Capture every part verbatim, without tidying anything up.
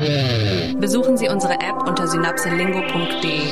Besuchen Sie unsere App unter synapselingo punkt de.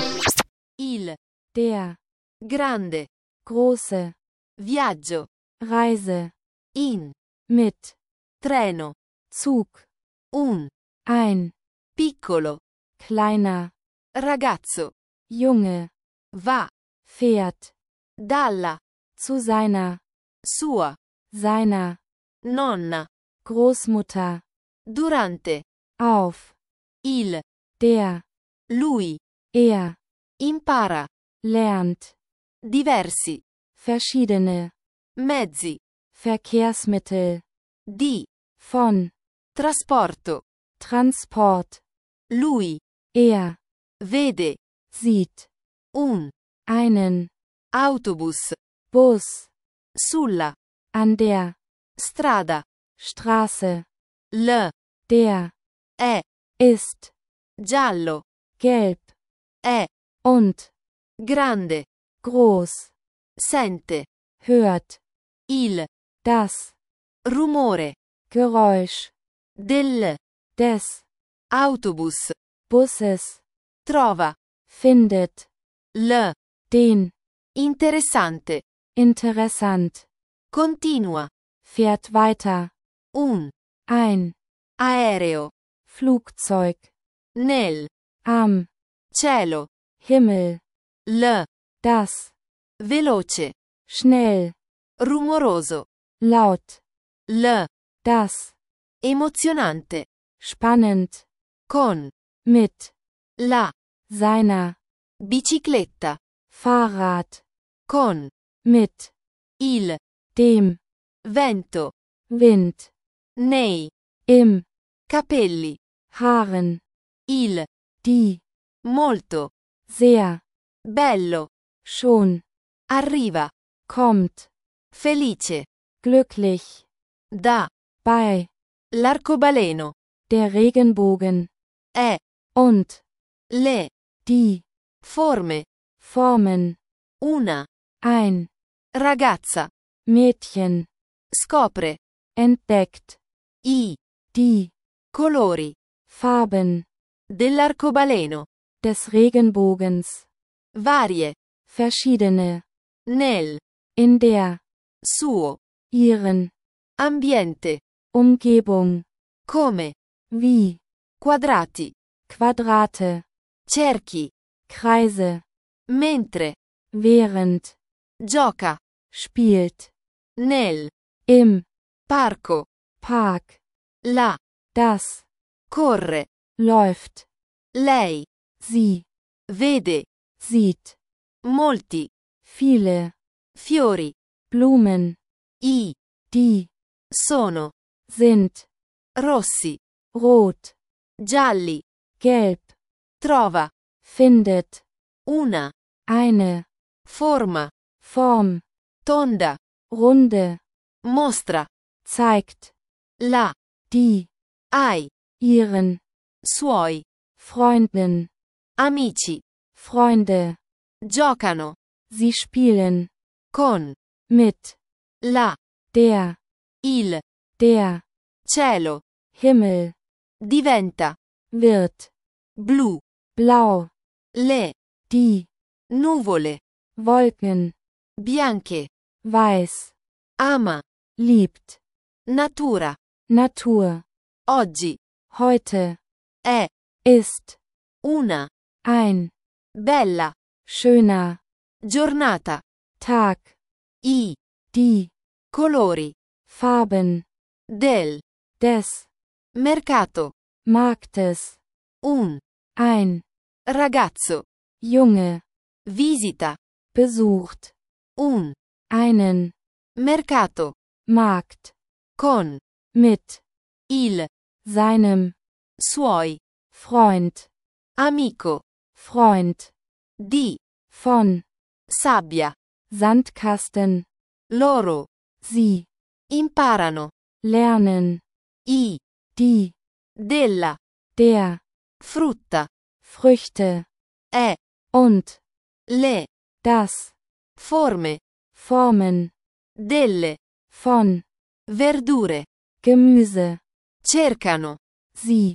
Il, Der, grande, große, viaggio, Reise, in, mit, treno, Zug, un, ein, piccolo, kleiner, ragazzo, Junge, va, fährt, dalla, zu seiner, sua, seiner, nonna, Großmutter, durante, auf, il, der, lui, er, impara, lernt, diversi, verschiedene, mezzi, Verkehrsmittel, di, von, trasporto, Transport, lui, er, vede, sieht, un, einen, autobus, Bus, sulla, an der, strada, Straße, l, der, è, ist, giallo, gelb, è, und, grande, groß, sente, hört, il, das, rumore, Geräusch, del, des, autobus, Busses, trova, findet, l, den, interessante, interessant, continua, fährt weiter, un, ein, aereo, Flugzeug, nel, am, cielo, Himmel, l, das, veloce, schnell, rumoroso, laut, l, das, emozionante, spannend, con, mit, la, seiner, bicicletta, Fahrrad, con, mit, il, dem, vento, Wind, nei, im, capelli, Haaren, il, die, molto, sehr, bello, schon, arriva, kommt, felice, glücklich, da, bei, l'arcobaleno, der Regenbogen, è, und, le, die, forme, Formen, una, ein, ragazza, Mädchen, scopre, entdeckt, i, die, colori, Farben, dell'arcobaleno, des Regenbogens, varie, verschiedene, nel, in der, suo, ihren, ambiente, Umgebung, come, wie, quadrati, Quadrate, cerchi, Kreise, mentre, während, gioca, spielt, nel, im, parco, Park, la, das, corre, läuft, lei, sie, vede, sieht, molti, viele, fiori, Blumen, i, die, sono, sind, rossi, rot, gialli, gelb, trova, findet, una, eine, forma, Form, tonda, runde, mostra, zeigt, la, die, ai, ihren, suoi, Freunden, amici, Freunde, giocano, sie spielen, con, mit, la, der, il, der, cielo, Himmel, diventa, wird, blu, blau, le, die, nuvole, Wolken, bianche, weiß, ama, liebt, natura, Natur, oggi, heute, è, ist, una, ein, bella, schöner, giornata, Tag, i, die, colori, Farben, del, des, mercato, Marktes, un, ein, ragazzo, Junge, visita, besucht, un, einen, mercato, Markt, con, mit, il, seinem, suoi, Freund, amico, Freund, di, von, sabbia, Sandkasten, loro, sie, imparano, lernen, i, die, della, der, frutta, Früchte, è, und, le, das, forme, Formen, delle, von, verdure, Gemüse, cercano, sie,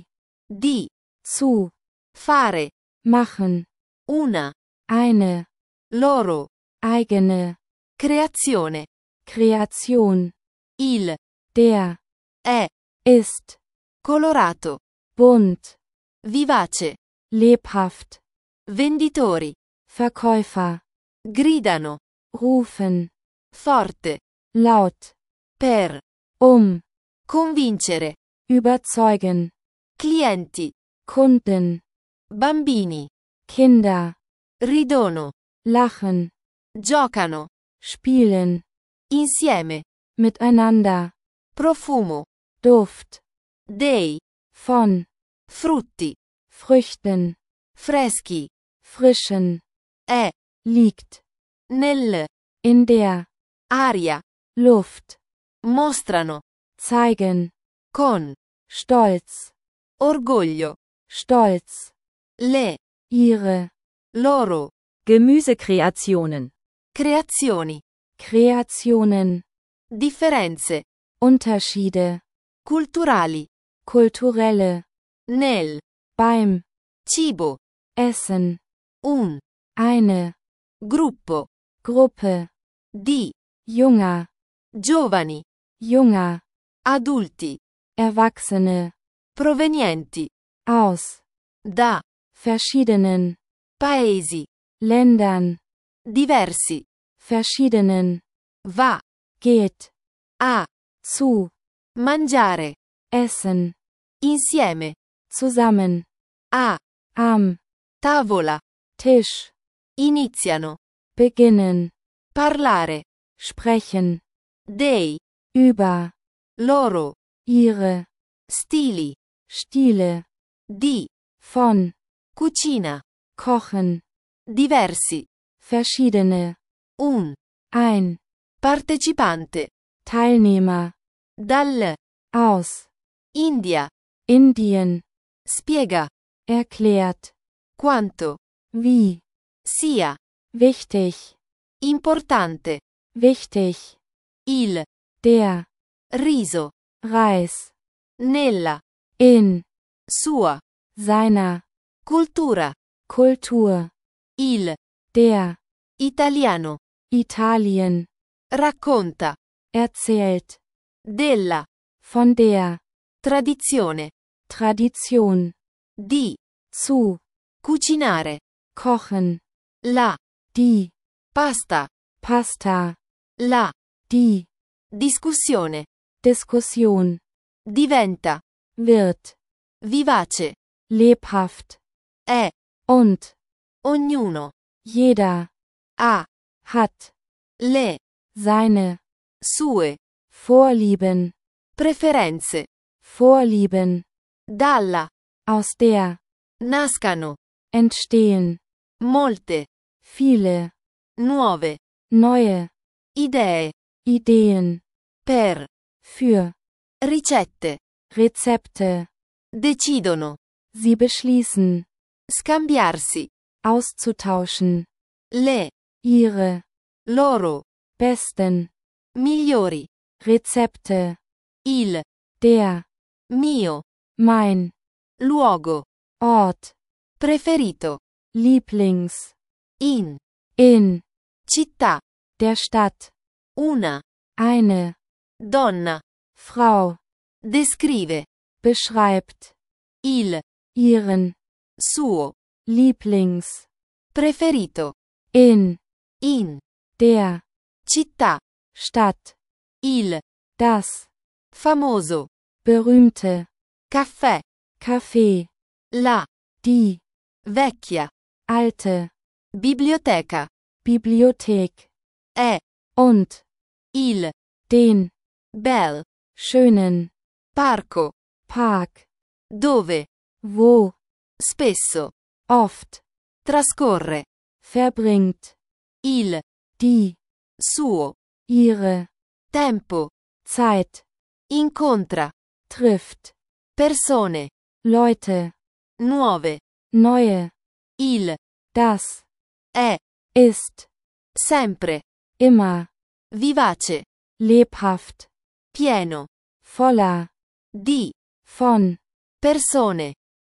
Di. zu, Fare. machen, Una. eine, Loro. eigene, Creazione. Kreation, Il. der, È. ist, Colorato. bunt, Vivace. lebhaft, Venditori. Verkäufer, Gridano. rufen, Forte. laut, Per. um, Convincere. überzeugen, Clienti. Kunden, Bambini. Kinder, Ridono. lachen, Giocano. spielen, Insieme. miteinander, Profumo. Duft, Dei. von, Frutti. Früchten, Freschi. frischen, È. liegt, Nel. in der, Aria. Luft, Mostrano. zeigen, Con. stolz, Orgoglio. stolz, Le. ihre, Loro. Gemüsekreationen. Creazioni. Kreationen, Differenze. Unterschiede, Culturali. kulturelle, Nel. beim, Cibo. Essen, Un. eine, Gruppo. Gruppe, Di. junger, Giovani. junger, Adulti. Erwachsene, Provenienti. aus, Da. verschiedenen, Paesi. Ländern, Diversi. verschiedenen, Va. geht, A. zu, Mangiare. essen, Insieme. zusammen, A. am, Tavola. Tisch, Iniziano. beginnen, Parlare. sprechen, Dei. über, Loro. ihre, Stili. Stile, Di. von, Cucina. kochen, Diversi. verschiedene, Un. ein, Partecipante. Teilnehmer, Dal. aus, India. Indien, Spiega. erklärt, Quanto. wie, Sia. wichtig, Importante. wichtig, Il. der, Riso. Reis, Nella. in, Sua. seiner, Cultura. Kultur, Il. der, Italiano. Italien, Racconta. erzählt, Della. von der, Tradizione. Tradition, Di. zu, Cucinare. kochen, La. die, Pasta. Pasta, La. die, Discussione. Diskussion, Diventa. wird, Vivace. lebhaft, È. und, Ognuno. jeder, Ha. hat, Le. seine, Sue. Vorlieben, Preferenze. Vorlieben, Dalla. aus der, Nascano. entstehen, Molte. viele, Nuove. neue, Idee. Ideen, Per. für, Ricette. Rezepte, Decidono. sie beschließen, Scambiarsi. auszutauschen, Le. ihre, Loro. besten, Migliori. Rezepte, Il. der, Mio. mein, Luogo. Ort, Preferito. Lieblings, In. in, Città. der Stadt, Una. eine, Donna. Frau, Descrive. beschreibt, Il. ihren, Suo. Lieblings, Preferito. in, In. der, Città. Stadt, Il. das, Famoso. berühmte, Caffè. Kaffee, La. die, Vecchia. alte, Biblioteca. Bibliothek, È. und, Il. den, Bel. schönen, Parco. Park, Dove. wo, Spesso. oft, Trascorre. verbringt, Il. die, Suo. ihre, Tempo. Zeit, Incontra. trifft, Persone. Leute, Nuove. neue, Il. das, È. ist, Sempre. immer, Vivace. lebhaft, Pieno. voller, Di. von, Persone.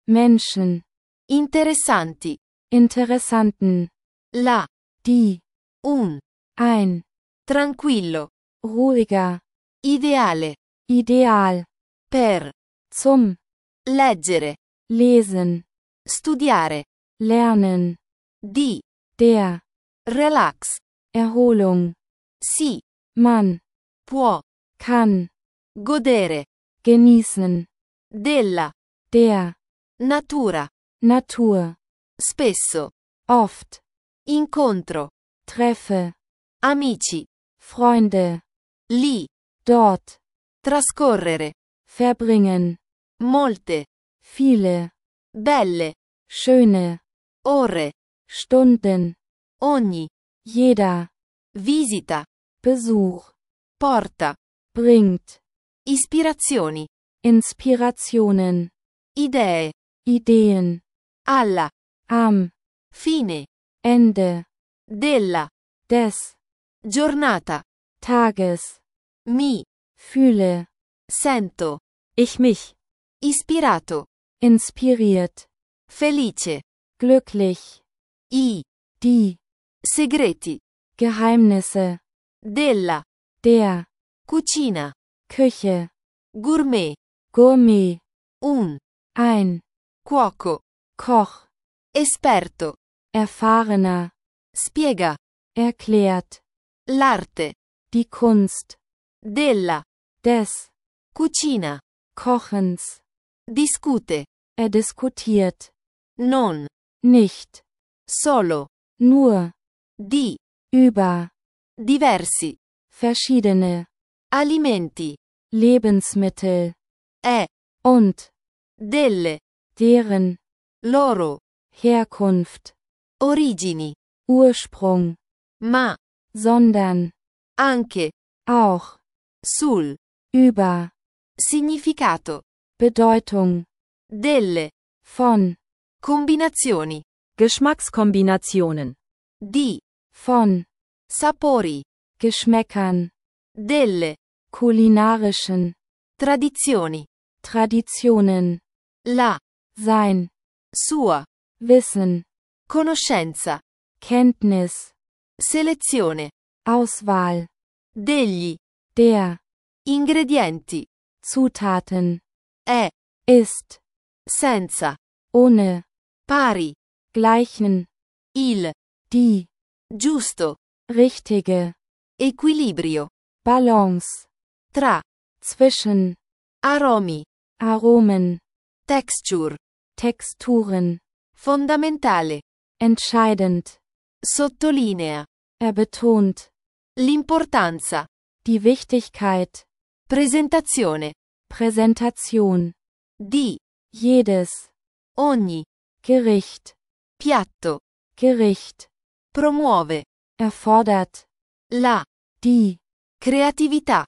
Menschen, interessanti, Interessanten, la, die, un, ein, tranquillo, ruhiger, ideale, ideal, per, zum, leggere, lesen, studiare, lernen, di, der, relax, Erholung, si, man, può, kann, godere, genießen, della, der, natura, Natur, spesso, oft, incontro, treffe, amici, Freunde, lì, dort, trascorrere, verbringen, molte, viele, belle, schöne, ore, Stunden, ogni, jeder, visita, Besuch, porta, bringt, ispirazioni, Inspirationen, idee, Ideen, alla, am, fine, Ende, della, des, giornata, Tages, mi, fühle, sento, Ich mich. ispirato, inspiriert, felice, glücklich, i, die, segreti, Geheimnisse, della, der, cucina, Küche, gourmet, Gourmet, un, ein, cuoco, Koch, esperto, erfahrener, spiega, erklärt, l'arte, die Kunst, della, des, cucina, Kochens, discute, er diskutiert, non, nicht, solo, nur, di, über, diversi, verschiedene, alimenti, Lebensmittel, è, und, delle, deren, loro, Herkunft, origini, Ursprung, ma, sondern, anche, auch, sul, über, significato, Bedeutung, delle, von, combinazioni, Geschmackskombinationen. di, von, sapori, Geschmäckern, delle, kulinarischen, tradizioni, Traditionen, la, sein, sua, Wissen, conoscenza, Kenntnis, selezione, Auswahl, degli, der, ingredienti, Zutaten, è, ist, senza, ohne, pari, gleichen, il, die, giusto, richtige, equilibrio, Balance, tra, zwischen, aromi, Aromen, texture, Texturen, fondamentale, entscheidend, sottolinea, er betont, l'importanza, die Wichtigkeit, presentazione, Präsentation, di, jedes, ogni, Gericht, piatto, Gericht, promuove, erfordert, la, die, creatività,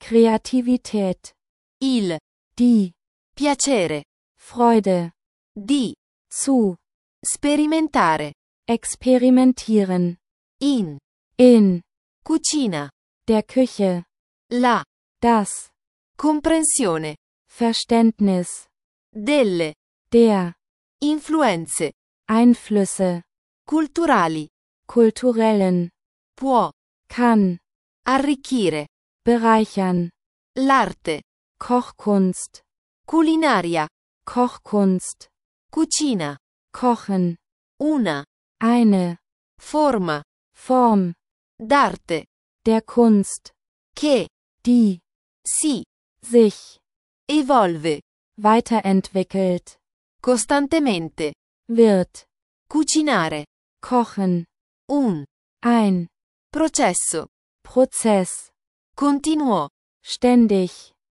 Kreativität, il, die, piacere, Freude, di, zu, sperimentare, experimentieren, in, in, cucina, der Küche, la, das, comprensione, Verständnis, delle, der, influenze, Einflüsse, culturali, kulturellen, può, kann, arricchire, bereichern, l'arte, Kochkunst, culinaria, Kochkunst, cucina, kochen, una, eine, forma, Form, d'arte, der Kunst, che, die, si, sich, evolve, weiterentwickelt, costantemente, wird, cucinare, kochen, un, ein, processo, Prozess, continuo, ständig,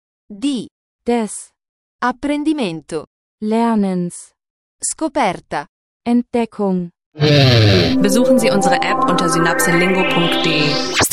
di, des, apprendimento, Lernens, scoperta. Entdeckung. Besuchen Sie unsere App unter synapselingo punkt de.